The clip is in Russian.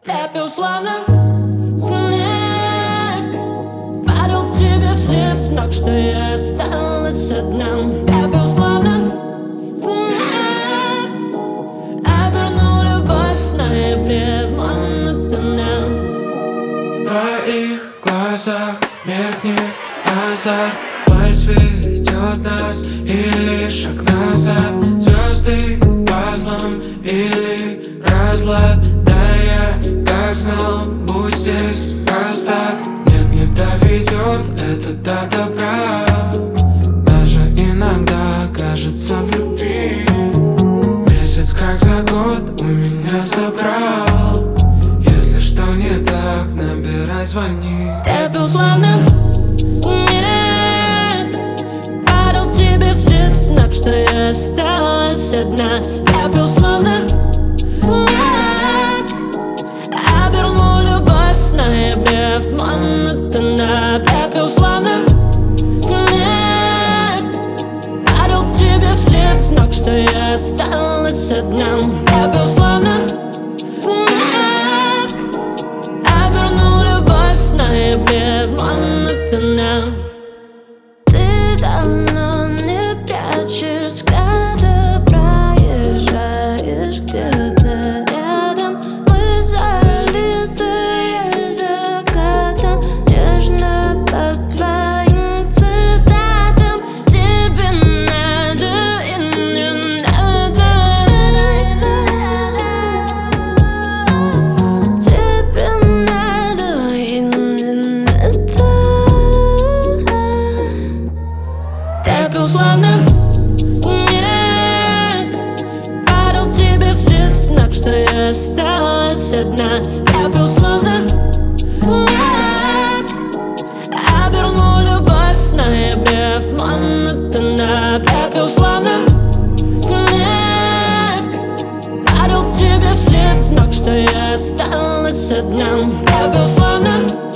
Пепел словно снег падал тебе вслед, знак, что я осталась одна. Пепел словно снег обернул любовь в ноябре в монотонном. В твоих глазах меркнет азарт. Вальс ведет нас или шаг назад. Звезды пазлом или разлад. Да я как знал, будь здесь раз так. Нет, не доведет это до добра. Даже иногда кажется в любви. Месяц как за год у меня забрал. Если что не так, набирай, звони. Пепел словно снег падал тебе вслед, знак, что я осталась одна. Пепел словно снег обернул любовь в ноябре в монотонно. Пепел словно снег падал тебе вслед, знак, что я осталась одна. Пепел словно снег обернул любовь в ноябре в монотонно. Ты давно не прячешь взгляда, проезжаешь где-то рядом. Мы залитые закатом, нежно по твоим цитатам. Тебе надо и не надо. Тебе надо и не надо. Пепел словно снег падал тебе вслед, знак, что я осталась одна. Пепел словно снег обернул любовь в ноябре в монотонно. Пепел словно снег падал тебе вслед, знак, что я осталась одна. Пепел словно